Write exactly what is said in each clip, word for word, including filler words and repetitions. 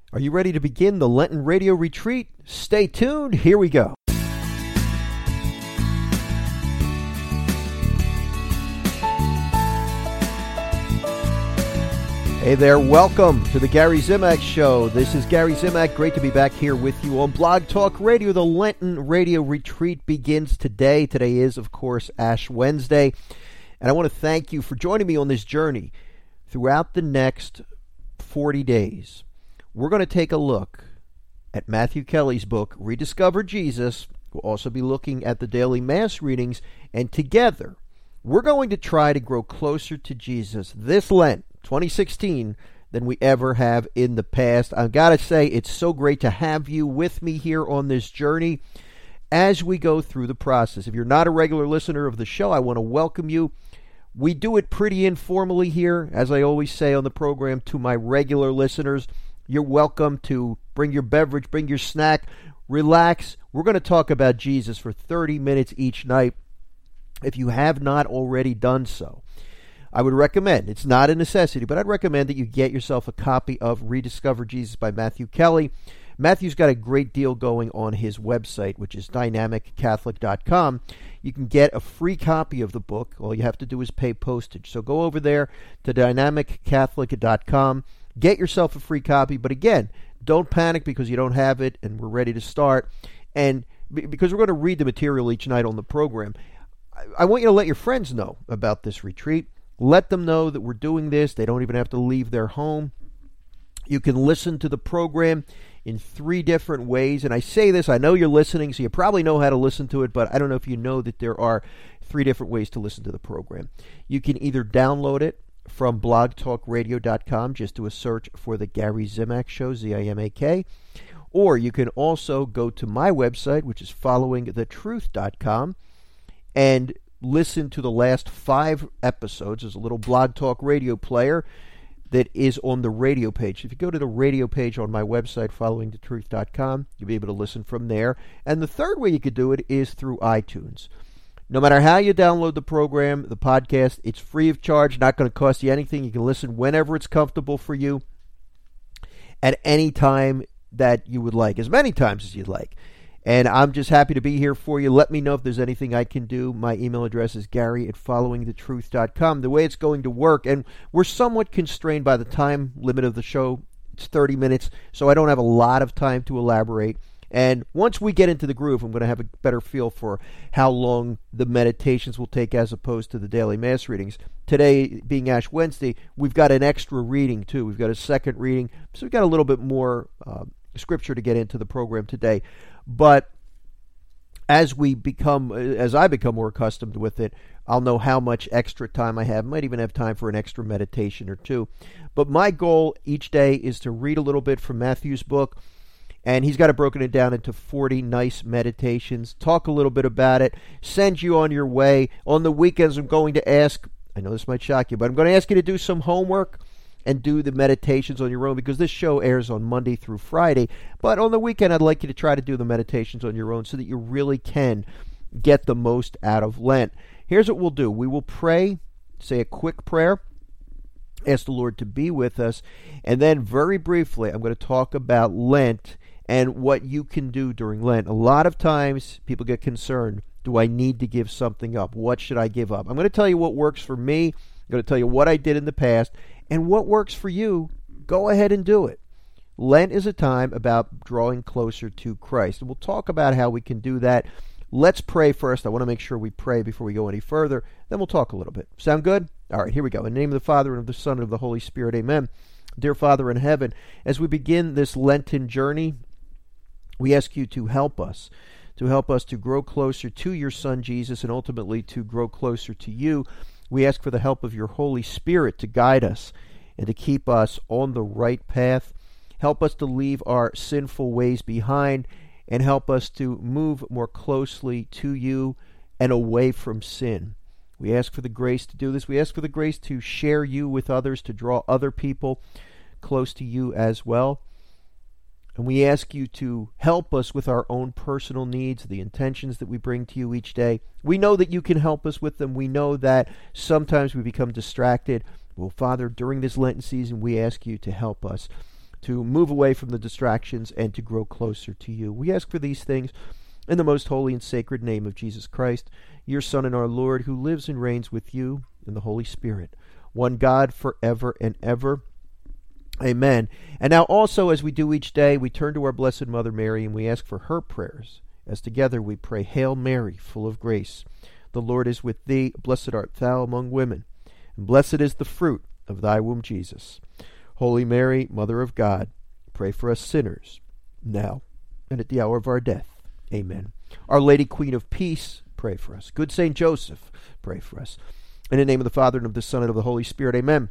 Are you ready to begin the Lenten Radio Retreat? Stay tuned. Here we go. Hey there, welcome to the Gary Zimak Show. This is Gary Zimak. Great to be back here with you on Blog Talk Radio. The Lenten Radio Retreat begins today. Today is, of course, Ash Wednesday. And I want to thank you for joining me on this journey throughout the next forty days. We're going to take a look at Matthew Kelly's book, Rediscover Jesus. We'll also be looking at the daily Mass readings. And together, we're going to try to grow closer to Jesus this Lent, twenty sixteen, than we ever have in the past. I've got to say, it's so great to have you with me here on this journey as we go through the process. If you're not a regular listener of the show, I want to welcome you. We do it pretty informally here, as I always say on the program to my regular listeners. You're welcome to bring your beverage, bring your snack, relax. We're going to talk about Jesus for thirty minutes each night. If you have not already done so, I would recommend, it's not a necessity, but I'd recommend that you get yourself a copy of Rediscover Jesus by Matthew Kelly. Matthew's got a great deal going on his website, which is dynamic catholic dot com. You can get a free copy of the book. All you have to do is pay postage. So go over there to dynamic catholic dot com. Get yourself a free copy. But again, don't panic because you don't have it and we're ready to start. And because we're going to read the material each night on the program, I want you to let your friends know about this retreat. Let them know that we're doing this. They don't even have to leave their home. You can listen to the program in three different ways. And I say this, I know you're listening, so you probably know how to listen to it, but I don't know if you know that there are three different ways to listen to the program. You can either download it from blog talk radio dot com, just do a search for the Gary Zimak Show, Z I M A K, or you can also go to my website, which is following the truth dot com, and listen to the last five episodes. There's a little Blog Talk Radio player that is on the radio page. If you go to the radio page on my website, following the truth dot com, you'll be able to listen from there. And the third way you could do it is through iTunes. No matter how you download the program, the podcast, it's free of charge, not going to cost you anything. You can listen whenever it's comfortable for you, at any time that you would like, as many times as you'd like. And I'm just happy to be here for you. Let me know if there's anything I can do. My email address is Gary at following the truth dot com. The way it's going to work, and we're somewhat constrained by the time limit of the show. It's thirty minutes, so I don't have a lot of time to elaborate. And once we get into the groove, I'm going to have a better feel for how long the meditations will take as opposed to the daily Mass readings. Today, being Ash Wednesday, we've got an extra reading, too. We've got a second reading, so we've got a little bit more uh, scripture to get into the program today. But as we become, as I become more accustomed with it, I'll know how much extra time I have. Might even have time for an extra meditation or two. But my goal each day is to read a little bit from Matthew's book, and he's got it broken it down into forty nice meditations. Talk a little bit about it, send you on your way. On the weekends, I'm going to ask, I know this might shock you, but I'm going to ask you to do some homework and do the meditations on your own, because this show airs on Monday through Friday. But on the weekend, I'd like you to try to do the meditations on your own so that you really can get the most out of Lent. Here's what we'll do. We will pray, say a quick prayer, ask the Lord to be with us, and then very briefly, I'm going to talk about Lent and what you can do during Lent. A lot of times, people get concerned. Do I need to give something up? What should I give up? I'm going to tell you what works for me. I'm going to tell you what I did in the past. And what works for you, go ahead and do it. Lent is a time about drawing closer to Christ. And we'll talk about how we can do that. Let's pray first. I want to make sure we pray before we go any further. Then we'll talk a little bit. Sound good? All right, here we go. In the name of the Father, and of the Son, and of the Holy Spirit, amen. Dear Father in heaven, as we begin this Lenten journey, we ask you to help us, to help us to grow closer to your Son, Jesus, and ultimately to grow closer to you. We ask for the help of your Holy Spirit to guide us and to keep us on the right path. Help us to leave our sinful ways behind and help us to move more closely to you and away from sin. We ask for the grace to do this. We ask for the grace to share you with others, to draw other people close to you as well. And we ask you to help us with our own personal needs, the intentions that we bring to you each day. We know that you can help us with them. We know that sometimes we become distracted. Well, Father, during this Lenten season, we ask you to help us to move away from the distractions and to grow closer to you. We ask for these things in the most holy and sacred name of Jesus Christ, your Son and our Lord, who lives and reigns with you in the Holy Spirit, one God forever and ever. Amen. And now also, as we do each day, we turn to our Blessed Mother Mary and we ask for her prayers. As together we pray, Hail Mary, full of grace, the Lord is with thee. Blessed art thou among women, and blessed is the fruit of thy womb, Jesus. Holy Mary, Mother of God, pray for us sinners, now and at the hour of our death. Amen. Our Lady, Queen of Peace, pray for us. Good Saint Joseph, pray for us. In the name of the Father, and of the Son, and of the Holy Spirit. Amen.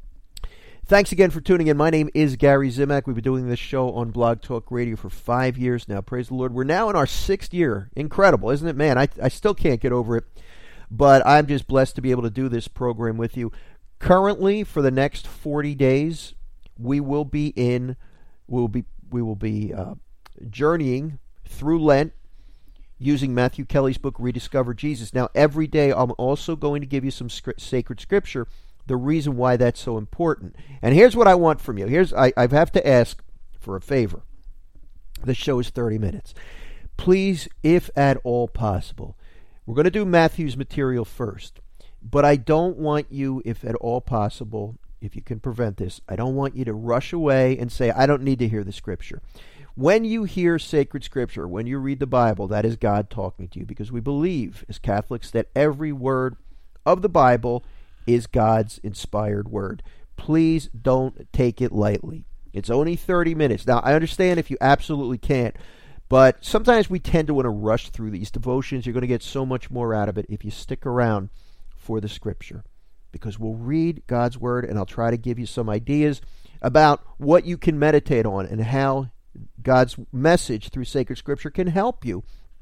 Thanks again for tuning in. My name is Gary Zimak. We've been doing this show on Blog Talk Radio for five years now. Praise the Lord. We're now in our sixth year. Incredible, isn't it? Man, I, I still can't get over it. But I'm just blessed to be able to do this program with you. Currently, for the next forty days, we will be in, we'll be, we will be uh, journeying through Lent, using Matthew Kelly's book, Rediscover Jesus. Now, every day I'm also going to give you some sc- sacred scripture, the reason why that's so important. And here's what I want from you. Here's I, I have to ask for a favor. The show is thirty minutes. Please, if at all possible, we're going to do Matthew's material first. But I don't want you, if at all possible, if you can prevent this, I don't want you to rush away and say, I don't need to hear the scripture. When you hear sacred scripture, when you read the Bible, that is God talking to you, because we believe as Catholics that every word of the Bible is God's inspired word. Please don't take it lightly. It's only thirty minutes. Now, I understand if you absolutely can't, but sometimes we tend to want to rush through these devotions. You're going to get so much more out of it if you stick around for the scripture, because we'll read God's word and I'll try to give you some ideas about what you can meditate on and how God's message through sacred scripture can help you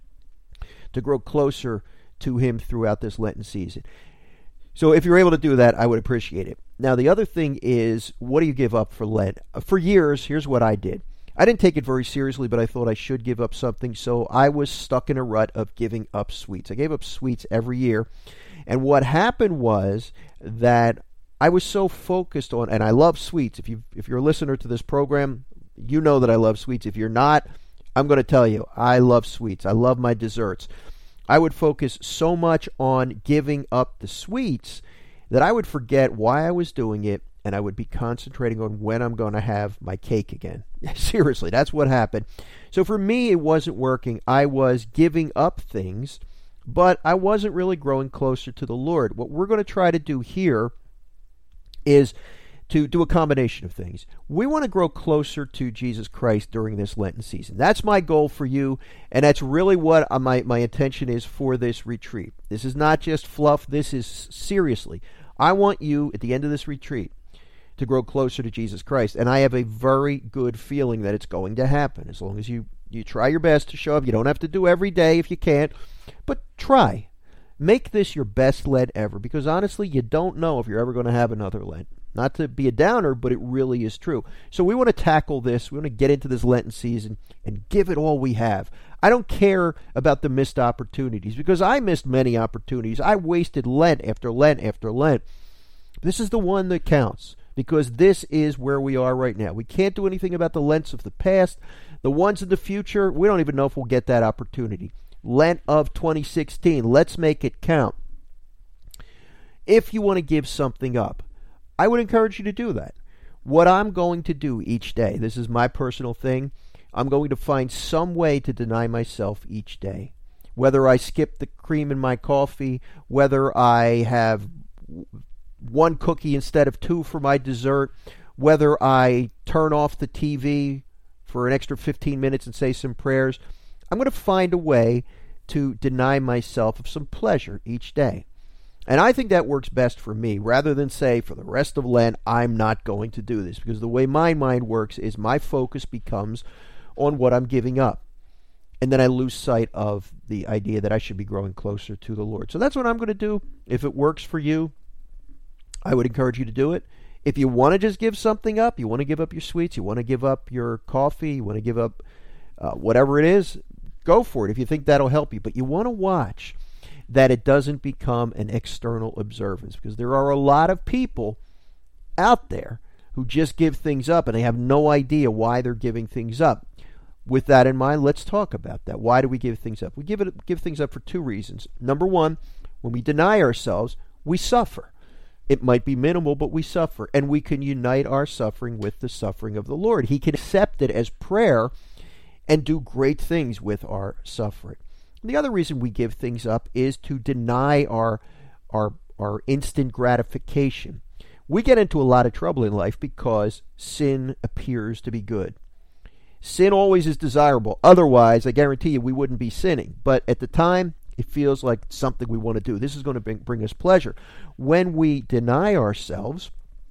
to grow closer to Him throughout this Lenten season. So if you're able to do that, I would appreciate it. Now, the other thing is, what do you give up for Lent? For years, here's what I did. I didn't take it very seriously, but I thought I should give up something, so I was stuck in a rut of giving up sweets. I gave up sweets every year, and what happened was that I was so focused on, and I love sweets. If you if you're a listener to this program, you know that I love sweets. If you're not, I'm going to tell you, I love sweets. I love my desserts. I would focus so much on giving up the sweets that I would forget why I was doing it, and I would be concentrating on when I'm going to have my cake again. Seriously, that's what happened. So for me, it wasn't working. I was giving up things, but I wasn't really growing closer to the Lord. What we're going to try to do here is to do a combination of things. We want to grow closer to Jesus Christ during this Lenten season. That's my goal for you, and that's really what my, my intention is for this retreat. This is not just fluff. This is seriously. I want you, at the end of this retreat, to grow closer to Jesus Christ, and I have a very good feeling that it's going to happen, as long as you, you try your best to show up. You don't have to do every day if you can't, but try. Make this your best Lent ever, because honestly, you don't know if you're ever going to have another Lent. Not to be a downer, but it really is true. So we want to tackle this. We want to get into this Lenten season and give it all we have. I don't care about the missed opportunities, because I missed many opportunities. I wasted Lent after Lent after Lent. This is the one that counts, because this is where we are right now. We can't do anything about the Lents of the past. The ones in the future, we don't even know if we'll get that opportunity. Lent of twenty sixteen, let's make it count. If you want to give something up, I would encourage you to do that. What I'm going to do each day, this is my personal thing, I'm going to find some way to deny myself each day. Whether I skip the cream in my coffee, whether I have one cookie instead of two for my dessert, whether I turn off the T V for an extra fifteen minutes and say some prayers, I'm going to find a way to deny myself of some pleasure each day. And I think that works best for me, rather than say, for the rest of Lent, I'm not going to do this. Because the way my mind works is my focus becomes on what I'm giving up. And then I lose sight of the idea that I should be growing closer to the Lord. So that's what I'm going to do. If it works for you, I would encourage you to do it. If you want to just give something up, you want to give up your sweets, you want to give up your coffee, you want to give up uh, whatever it is, go for it if you think that'll help you. But you want to watch that it doesn't become an external observance, because there are a lot of people out there who just give things up and they have no idea why they're giving things up. With that in mind, let's talk about that. Why do we give things up? We give it give things up for two reasons. Number one, when we deny ourselves, we suffer. It might be minimal, but we suffer, and we can unite our suffering with the suffering of the Lord. He can accept it as prayer and do great things with our suffering. And the other reason we give things up is to deny our our our instant gratification. We get into a lot of trouble in life because sin appears to be good. Sin always is desirable. Otherwise, I guarantee you, we wouldn't be sinning. But at the time, it feels like something we want to do. This is going to bring, bring us pleasure. When we deny ourselves,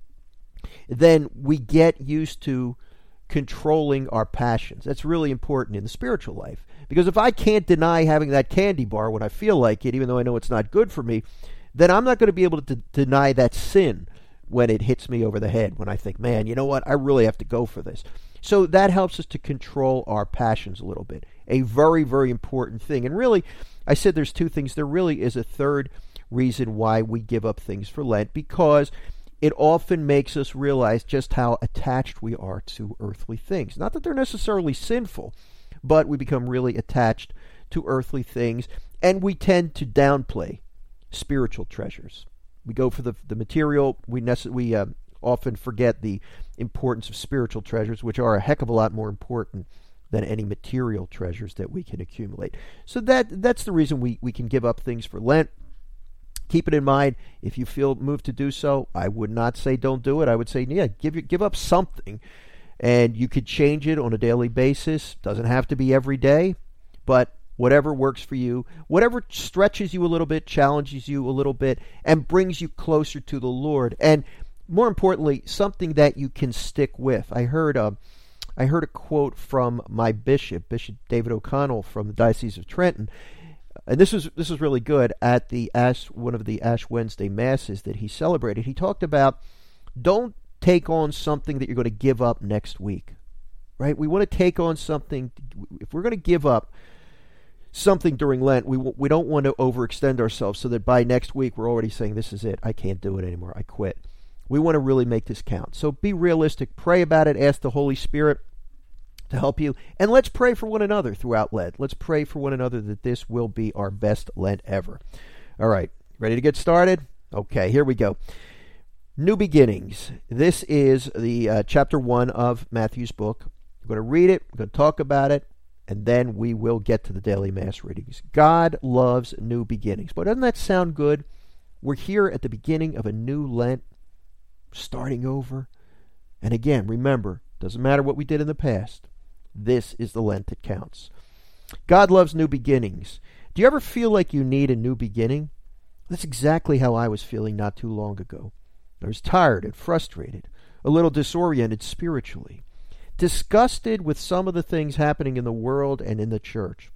then we get used to controlling our passions. That's really important in the spiritual life. Because if I can't deny having that candy bar when I feel like it, even though I know it's not good for me, then I'm not going to be able to d- deny that sin when it hits me over the head, when I think, man, you know what, I really have to go for this. So that helps us to control our passions a little bit. A very, very important thing. And really, I said there's two things. There really is a third reason why we give up things for Lent, because it often makes us realize just how attached we are to earthly things. Not that they're necessarily sinful, but we become really attached to earthly things, and we tend to downplay spiritual treasures. We go for the the material. We nece- we uh, often forget the importance of spiritual treasures, which are a heck of a lot more important than any material treasures that we can accumulate. So that that's the reason we, we can give up things for Lent. Keep it in mind, if you feel moved to do so, I would not say don't do it. I would say, yeah, give give up something. And you could change it on a daily basis. Doesn't have to be every day, but whatever works for you, whatever stretches you a little bit, challenges you a little bit, and brings you closer to the Lord. And more importantly, something that you can stick with. I heard a, I heard a quote from my bishop, Bishop David O'Connell from the Diocese of Trenton, and this was this was really good at the Ash one of the Ash Wednesday masses that he celebrated. He talked about, don't take on something that you're going to give up next week, right? We want to take on something. If we're going to give up something during Lent, we we don't want to overextend ourselves so that by next week we're already saying, this is it, I can't do it anymore, I quit. We want to really make this count. So be realistic, pray about it, ask the Holy Spirit to help you, and let's pray for one another throughout Lent. Let's pray for one another that this will be our best Lent ever. All right, ready to get started? Okay, here we go. New Beginnings. This is the uh, chapter one of Matthew's book. We're going to read it, we're going to talk about it, and then we will get to the daily Mass readings. God loves new beginnings. But doesn't that sound good? We're here at the beginning of a new Lent, starting over. And again, remember, doesn't matter what we did in the past. This is the Lent that counts. God loves new beginnings. Do you ever feel like you need a new beginning? That's exactly how I was feeling not too long ago. I was tired and frustrated, a little disoriented spiritually, disgusted with some of the things happening in the world and in the church,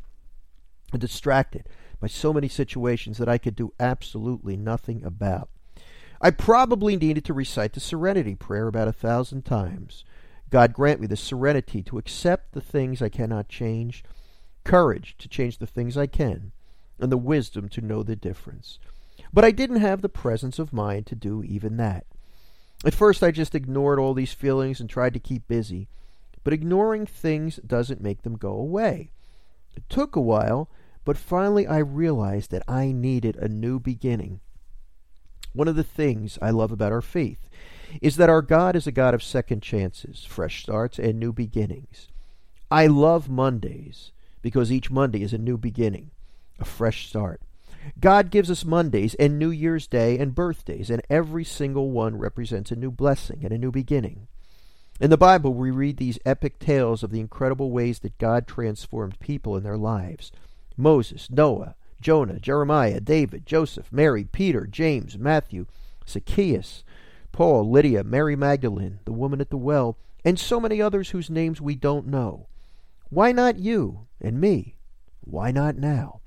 and distracted by so many situations that I could do absolutely nothing about. I probably needed to recite the Serenity Prayer about a thousand times. God grant me the serenity to accept the things I cannot change, courage to change the things I can, and the wisdom to know the difference. But I didn't have the presence of mind to do even that. At first I just ignored all these feelings and tried to keep busy. But ignoring things doesn't make them go away. It took a while, but finally I realized that I needed a new beginning. One of the things I love about our faith is that our God is a God of second chances, fresh starts, and new beginnings. I love Mondays because each Monday is a new beginning, a fresh start. God gives us Mondays and New Year's Day and birthdays, and every single one represents a new blessing and a new beginning. In the Bible, we read these epic tales of the incredible ways that God transformed people in their lives. Moses, Noah, Jonah, Jeremiah, David, Joseph, Mary, Peter, James, Matthew, Zacchaeus, Paul, Lydia, Mary Magdalene, the woman at the well, and so many others whose names we don't know. Why not you and me? Why not now?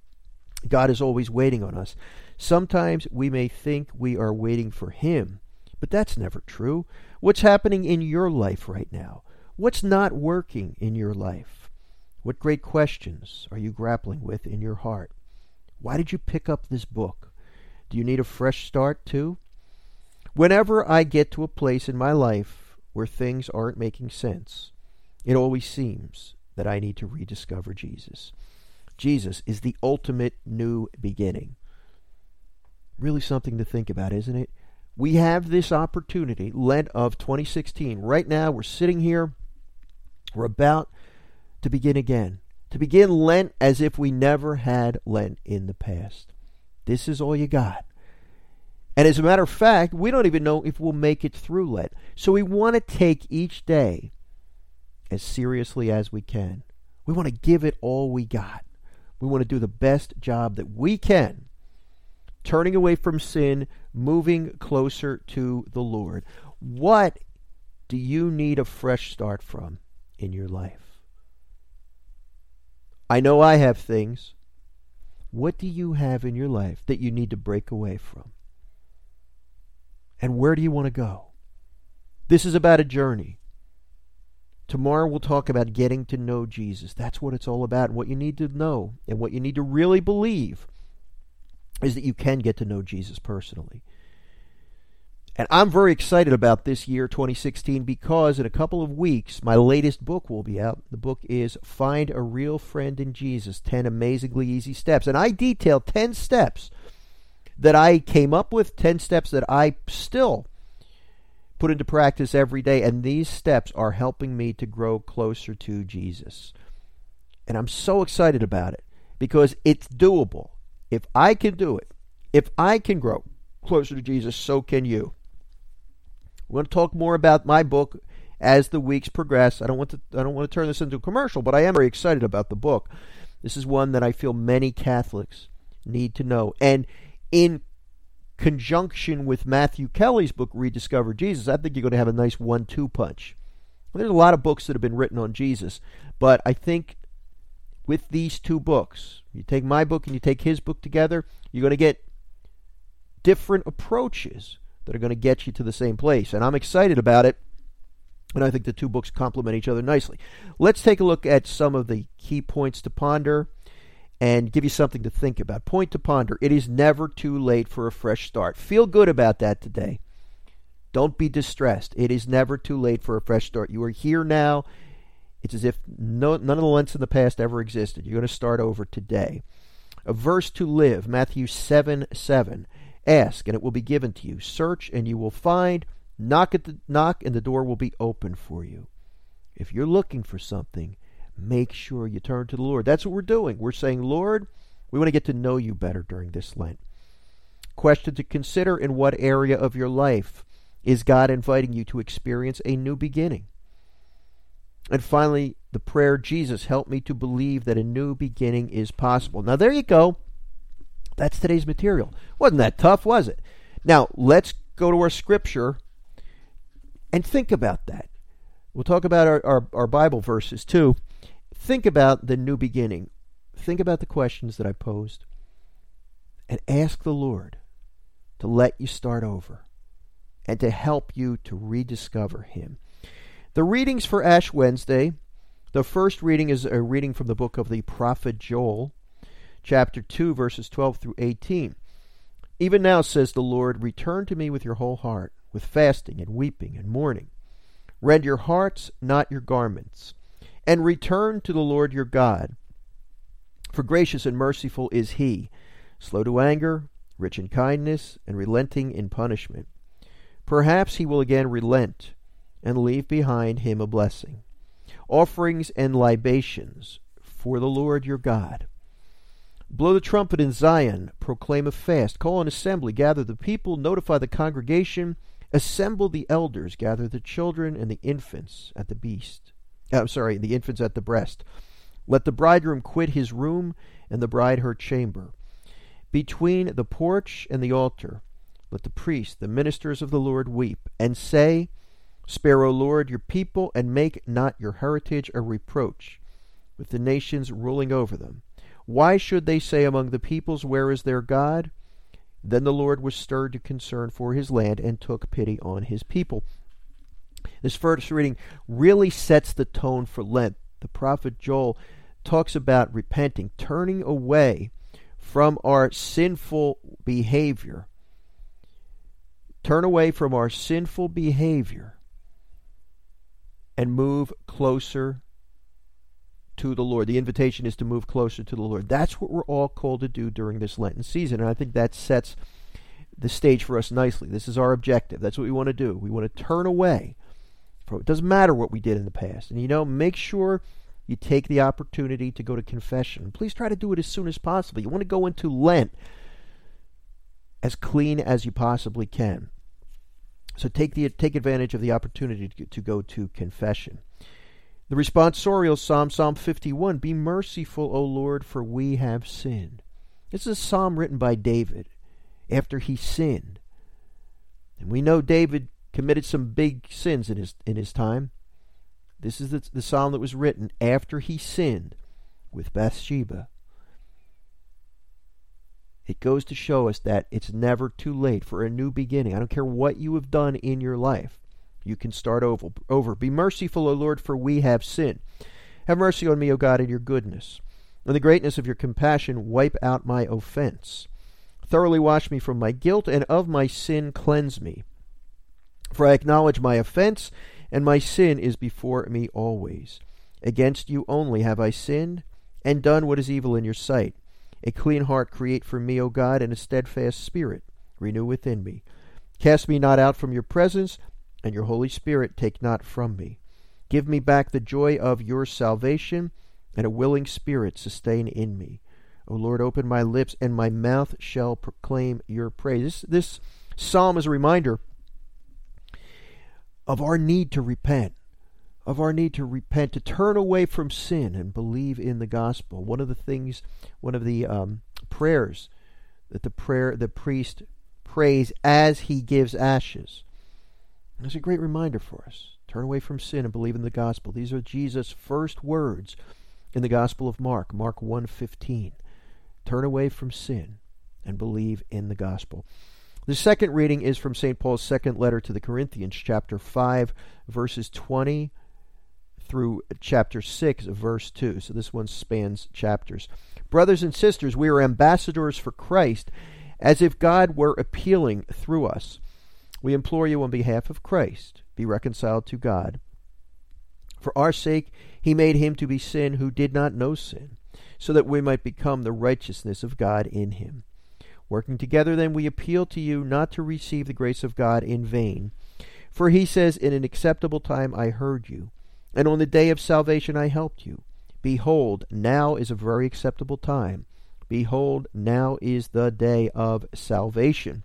God is always waiting on us. Sometimes we may think we are waiting for Him, but that's never true. What's happening in your life right now? What's not working in your life? What great questions are you grappling with in your heart? Why did you pick up this book? Do you need a fresh start too? Whenever I get to a place in my life where things aren't making sense, it always seems that I need to rediscover Jesus. Jesus is the ultimate new beginning. Really something to think about, isn't it? We have this opportunity, Lent of twenty sixteen. Right now, we're sitting here. We're about to begin again. To begin Lent as if we never had Lent in the past. This is all you got. And as a matter of fact, we don't even know if we'll make it through Lent. So we want to take each day as seriously as we can. We want to give it all we got. We want to do the best job that we can, turning away from sin, moving closer to the Lord. What do you need a fresh start from in your life? I know I have things. What do you have in your life that you need to break away from? And where do you want to go? This is about a journey. Tomorrow we'll talk about getting to know Jesus. That's what it's all about. And what you need to know and what you need to really believe is that you can get to know Jesus personally. And I'm very excited about this year, twenty sixteen, because in a couple of weeks, my latest book will be out. The book is Find a Real Friend in Jesus, ten Amazingly Easy Steps. And I detail ten steps that I came up with, ten steps that I still put into practice every day. And these steps are helping me to grow closer to Jesus. And I'm so excited about it because it's doable. If I can do it, if I can grow closer to Jesus, so can you. We're going to talk more about my book as the weeks progress. I don't want to I don't want to turn this into a commercial, but I am very excited about the book. This is one that I feel many Catholics need to know. And in conjunction with Matthew Kelly's book, Rediscover Jesus, I think you're going to have a nice one two punch. Well, there's a lot of books that have been written on Jesus, but I think with these two books, you take my book and you take his book together, you're going to get different approaches that are going to get you to the same place. And I'm excited about it, and I think the two books complement each other nicely. Let's take a look at some of the key points to ponder and give you something to think about. Point to ponder. It is never too late for a fresh start. Feel good about that today. Don't be distressed. It is never too late for a fresh start. You are here now. It's as if no, none of the Lents in the past ever existed. You're going to start over today. A verse to live, Matthew seven seven. Ask, and it will be given to you. Search, and you will find. Knock at the knock, and the door will be open for you. If you're looking for something, make sure you turn to the Lord. That's what we're doing. We're saying, Lord, we want to get to know you better during this Lent. Question to consider: in what area of your life is God inviting you to experience a new beginning? And finally, the prayer, Jesus, help me to believe that a new beginning is possible. Now, there you go. That's today's material. Wasn't that tough, was it? Now, let's go to our scripture and think about that. We'll talk about our, our, our Bible verses too. Think about the new beginning. Think about the questions that I posed. And ask the Lord to let you start over and to help you to rediscover Him. The readings for Ash Wednesday. The first reading is a reading from the book of the prophet Joel, chapter two, verses twelve through eighteen. Even now, says the Lord, return to me with your whole heart, with fasting and weeping and mourning. Rend your hearts, not your garments, and return to the Lord your God. For gracious and merciful is He, slow to anger, rich in kindness, and relenting in punishment. Perhaps He will again relent and leave behind Him a blessing, offerings and libations for the Lord your God. Blow the trumpet in Zion, proclaim a fast, call an assembly, gather the people, notify the congregation, assemble the elders, gather the children and the infants at the beast. Uh, I'm sorry, the infants at the breast. Let the bridegroom quit his room and the bride her chamber. Between the porch and the altar, let the priests, the ministers of the Lord, weep, and say, spare, O Lord, your people, and make not your heritage a reproach with the nations ruling over them. Why should they say among the peoples, where is their God? Then the Lord was stirred to concern for his land and took pity on his people. This first reading really sets the tone for Lent. The prophet Joel talks about repenting, turning away from our sinful behavior, turn away from our sinful behavior and move closer to the Lord. The invitation is to move closer to the Lord. That's what we're all called to do during this Lenten season, and I think that sets the stage for us nicely. This is our objective. That's what we want to do. We want to turn away from it. Doesn't matter what we did in the past. And, you know, make sure you take the opportunity to go to confession. Please try to do it as soon as possible. You want to go into Lent as clean as you possibly can. So take the take advantage of the opportunity to, to go to confession. The responsorial psalm, Psalm fifty-one, be merciful, O Lord, for we have sinned. This is a psalm written by David after he sinned. And we know David committed some big sins in his in his time. This is the, the psalm that was written after he sinned with Bathsheba. It goes to show us that it's never too late for a new beginning. I don't care what you have done in your life. You can start over. over. Be merciful, O Lord, for we have sinned. Have mercy on me, O God, in your goodness. In the greatness of your compassion, wipe out my offense. Thoroughly wash me from my guilt, and of my sin cleanse me. For I acknowledge my offense, and my sin is before me always. Against you only have I sinned, and done what is evil in your sight. A clean heart create for me, O God, and a steadfast spirit renew within me. Cast me not out from your presence, and your Holy Spirit take not from me. Give me back the joy of your salvation, and a willing spirit sustain in me. O Lord, open my lips, and my mouth shall proclaim your praise. This, this psalm is a reminder of our need to repent, of our need to repent, to turn away from sin and believe in the gospel. One of the things, one of the um, prayers that the prayer the priest prays as he gives ashes. It's a great reminder for us. Turn away from sin and believe in the gospel. These are Jesus' first words in the Gospel of Mark, Mark one fifteen. Turn away from sin and believe in the gospel. The second reading is from Saint Paul's second letter to the Corinthians, chapter five, verses twenty through chapter six, verse two. So this one spans chapters. Brothers and sisters, we are ambassadors for Christ, as if God were appealing through us. We implore you on behalf of Christ, be reconciled to God. For our sake he made him to be sin who did not know sin, so that we might become the righteousness of God in him. Working together then, we appeal to you not to receive the grace of God in vain. For he says, in an acceptable time I heard you, and on the day of salvation I helped you. Behold, now is a very acceptable time. Behold, now is the day of salvation.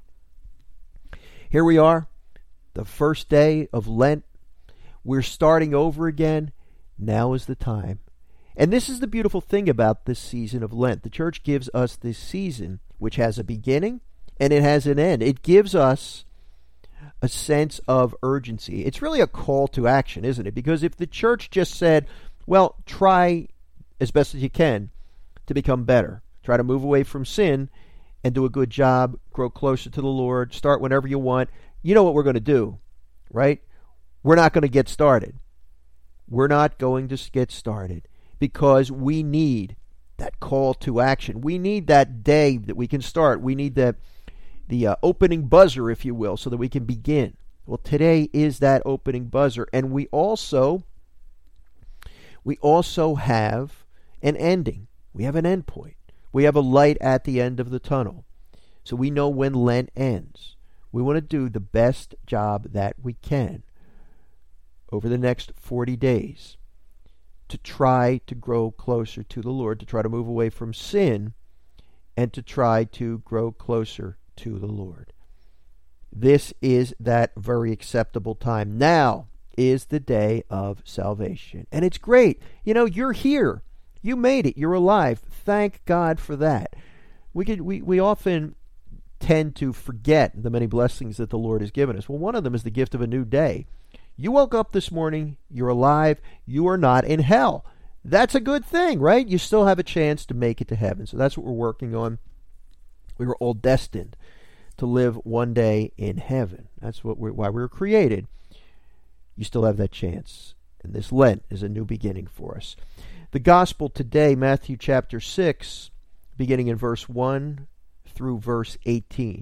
Here we are, the first day of Lent. We're starting over again. Now is the time. And this is the beautiful thing about this season of Lent. The church gives us this season, which has a beginning and it has an end. It gives us a sense of urgency. It's really a call to action, isn't it? Because if the church just said, well, try as best as you can to become better, try to move away from sin and do a good job, grow closer to the Lord, start whenever you want, you know what we're going to do, right? We're not going to get started. We're not going to get started because we need that call to action. We need that day that we can start. We need that the uh, opening buzzer, if you will, so that we can begin. Well, today is that opening buzzer, and we also we also have an ending. We have an end point. We have a light at the end of the tunnel. So we know when Lent ends. We want to do the best job that we can over the next forty days to try to grow closer to the Lord, to try to move away from sin, and to try to grow closer to the Lord. This is that very acceptable time. Now is the day of salvation. And it's great. You know, you're here. You made it. You're alive. Thank God for that. We could we, we often tend to forget the many blessings that the Lord has given us. Well, one of them is the gift of a new day. You woke up this morning, you're alive, you are not in hell. That's a good thing, right? You still have a chance to make it to heaven. So that's what we're working on. We were all destined to live one day in heaven. That's what we're, why we were created. You still have that chance. And this Lent is a new beginning for us. The gospel today, Matthew chapter six, beginning in verse one through verse eighteen.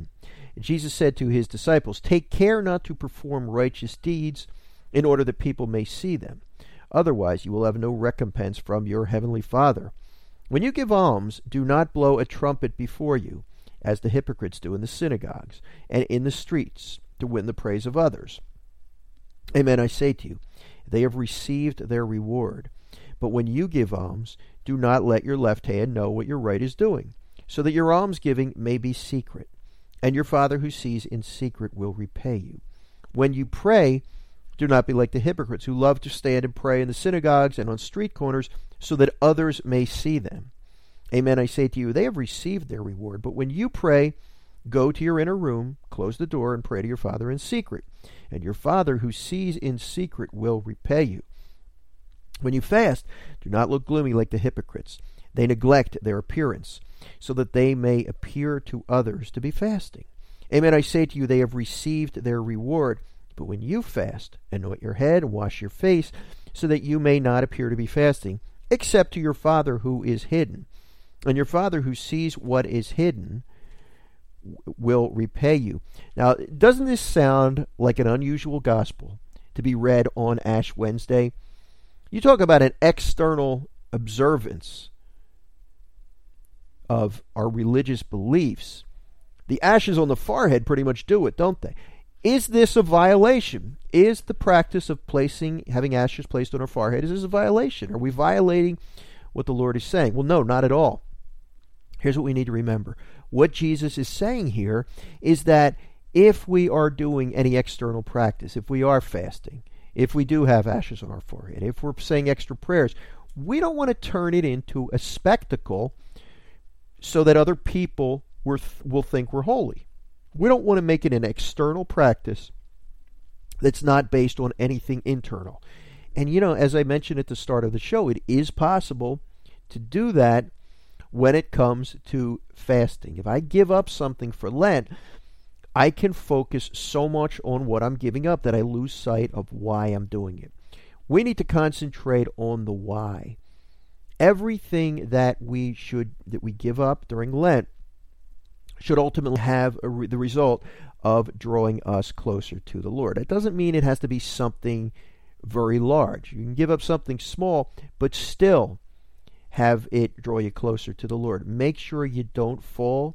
Jesus said to his disciples, "Take care not to perform righteous deeds in order that people may see them. Otherwise you will have no recompense from your heavenly Father. When you give alms, do not blow a trumpet before you, as the hypocrites do in the synagogues and in the streets, to win the praise of others. Amen, I say to you, they have received their reward. But when you give alms, do not let your left hand know what your right is doing, so that your almsgiving may be secret, and your Father who sees in secret will repay you. When you pray, do not be like the hypocrites who love to stand and pray in the synagogues and on street corners, so that others may see them. Amen, I say to you, they have received their reward. But when you pray, go to your inner room, close the door, and pray to your Father in secret. And your Father who sees in secret will repay you. When you fast, do not look gloomy like the hypocrites. They neglect their appearance, so that they may appear to others to be fasting. Amen, I say to you, they have received their reward. But when you fast, anoint your head and wash your face, so that you may not appear to be fasting, except to your Father who is hidden. And your Father who sees what is hidden will repay you." Now, doesn't this sound like an unusual gospel to be read on Ash Wednesday? You talk about an external observance of our religious beliefs. The ashes on the forehead pretty much do it, don't they? Is this a violation? Is the practice of placing, having ashes placed on our forehead, is this a violation? Are we violating what the Lord is saying? Well, no, not at all. Here's what we need to remember. What Jesus is saying here is that if we are doing any external practice, if we are fasting, if we do have ashes on our forehead, if we're saying extra prayers, we don't want to turn it into a spectacle so that other people will think we're holy. We don't want to make it an external practice that's not based on anything internal. And, you know, as I mentioned at the start of the show, it is possible to do that when it comes to fasting. If I give up something for Lent, I can focus so much on what I'm giving up that I lose sight of why I'm doing it. We need to concentrate on the why. Everything that we should that we give up during Lent should ultimately have a re- the result of drawing us closer to the Lord. It doesn't mean it has to be something very large. You can give up something small, but still have it draw you closer to the Lord. Make sure you don't fall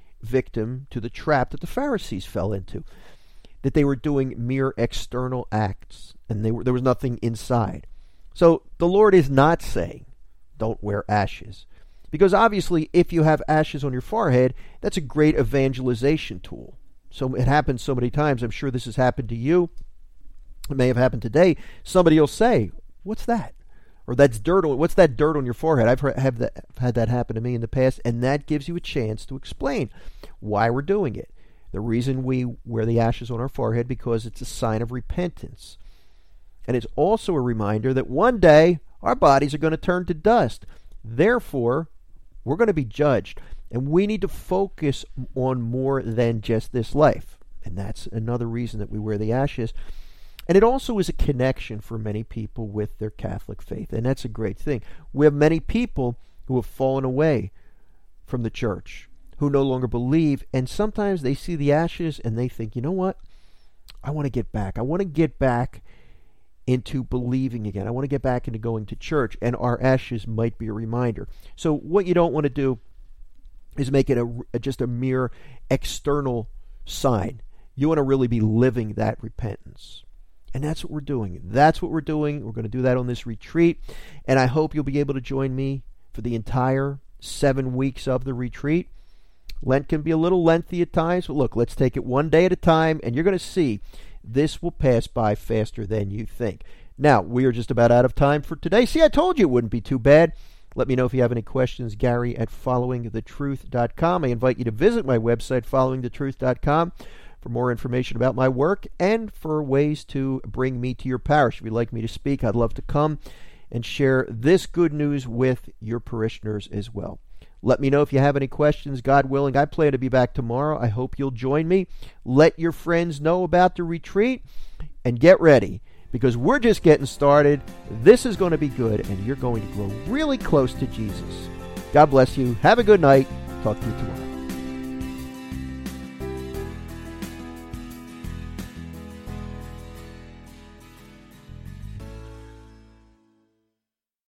victim to the trap that the Pharisees fell into, that they were doing mere external acts and they were, there was nothing inside. So the Lord is not saying don't wear ashes, because obviously if you have ashes on your forehead, that's a great evangelization tool. So it happens so many times. I'm sure this has happened to you. It may have happened today. Somebody will say, "What's that?" Or "That's dirt on, what's that dirt on your forehead?" I've heard, have that, had that happen to me in the past, and that gives you a chance to explain why we're doing it. The reason we wear the ashes on our forehead, because it's a sign of repentance. And it's also a reminder that one day our bodies are going to turn to dust. Therefore, we're going to be judged, and we need to focus on more than just this life. And that's another reason that we wear the ashes. And it also is a connection for many people with their Catholic faith, and that's a great thing. We have many people who have fallen away from the church, who no longer believe, and sometimes they see the ashes and they think, you know what? I want to get back. I want to get back into believing again. I want to get back into going to church, and our ashes might be a reminder. So what you don't want to do is make it a, just a mere external sign. You want to really be living that repentance. And that's what we're doing. That's what we're doing. We're going to do that on this retreat. And I hope you'll be able to join me for the entire seven weeks of the retreat. Lent can be a little lengthy at times, but look, let's take it one day at a time, and you're going to see this will pass by faster than you think. Now, we are just about out of time for today. See, I told you it wouldn't be too bad. Let me know if you have any questions. Gary at following the truth dot com. I invite you to visit my website, following the truth dot com. for more information about my work and for ways to bring me to your parish. If you'd like me to speak, I'd love to come and share this good news with your parishioners as well. Let me know if you have any questions. God willing, I plan to be back tomorrow. I hope you'll join me. Let your friends know about the retreat and get ready, because we're just getting started. This is going to be good, and you're going to grow really close to Jesus. God bless you. Have a good night. Talk to you tomorrow.